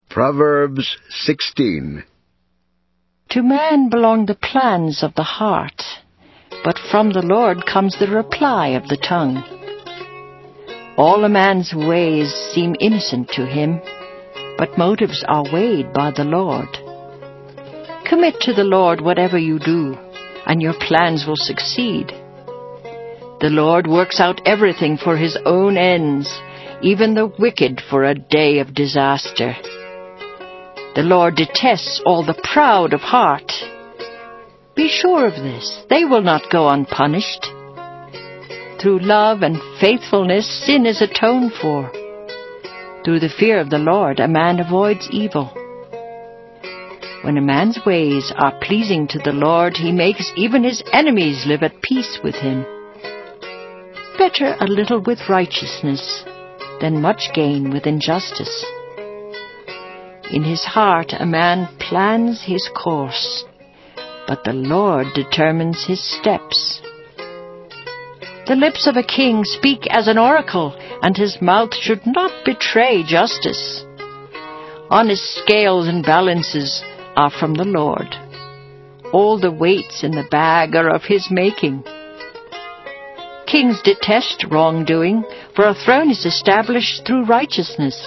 Proverbs 16. To man belong the plans of the heart, but from the Lord comes the reply of the tongue. All a man's ways seem innocent to him, but motives are weighed by the Lord. Commit to the Lord whatever you do, and your plans will succeed. The Lord works out everything for his own ends, even the wicked for a day of disaster. The Lord detests all the proud of heart. Be sure of this, they will not go unpunished. Through love and faithfulness, sin is atoned for. Through the fear of the Lord, a man avoids evil. When a man's ways are pleasing to the Lord, he makes even his enemies live at peace with him. Better a little with righteousness than much gain with injustice. In his heart a man plans his course, but the Lord determines his steps. The lips of a king speak as an oracle, and his mouth should not betray justice. Honest scales and balances are from the Lord. All the weights in the bag are of his making. Kings detest wrongdoing, for a throne is established through righteousness.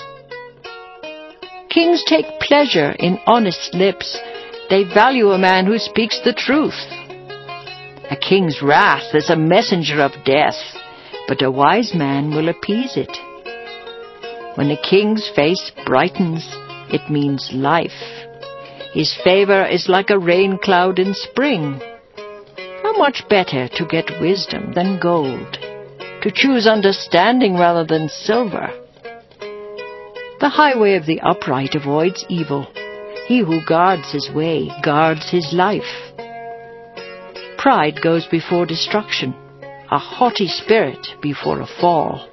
Kings take pleasure in honest lips. They value a man who speaks the truth. A king's wrath is a messenger of death, but a wise man will appease it. When a king's face brightens, it means life. His favor is like a rain cloud in spring. How much better to get wisdom than gold, to choose understanding rather than silver. The highway of the upright avoids evil. He who guards his way guards his life. Pride goes before destruction, a haughty spirit before a fall.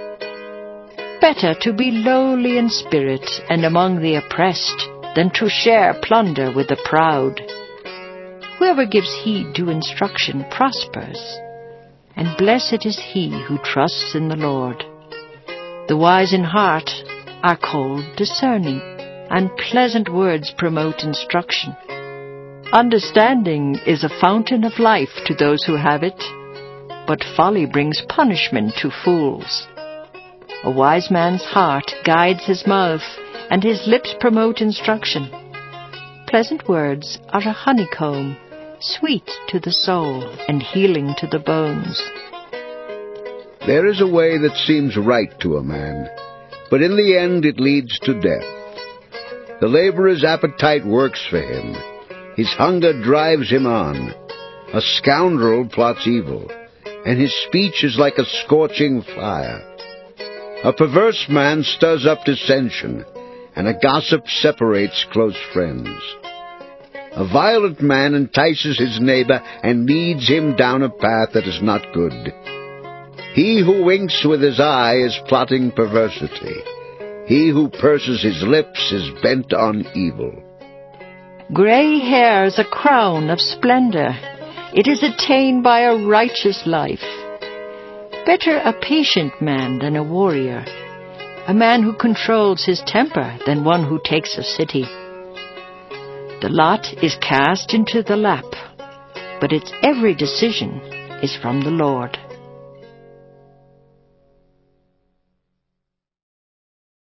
Better to be lowly in spirit and among the oppressed than to share plunder with the proud. Whoever gives heed to instruction prospers, and blessed is he who trusts in the Lord. The wise in heart are called discerning, and pleasant words promote instruction. Understanding is a fountain of life to those who have it, but folly brings punishment to fools. A wise man's heart guides his mouth, and his lips promote instruction. Pleasant words are a honeycomb, sweet to the soul and healing to the bones. There is a way that seems right to a man, but in the end it leads to death. The laborer's appetite works for him. His hunger drives him on. A scoundrel plots evil, and his speech is like a scorching fire. A perverse man stirs up dissension, and a gossip separates close friends. A violent man entices his neighbor and leads him down a path that is not good. He who winks with his eye is plotting perversity. He who purses his lips is bent on evil. Gray hair is a crown of splendor. It is attained by a righteous life. Better a patient man than a warrior, a man who controls his temper than one who takes a city. The lot is cast into the lap, but its every decision is from the Lord.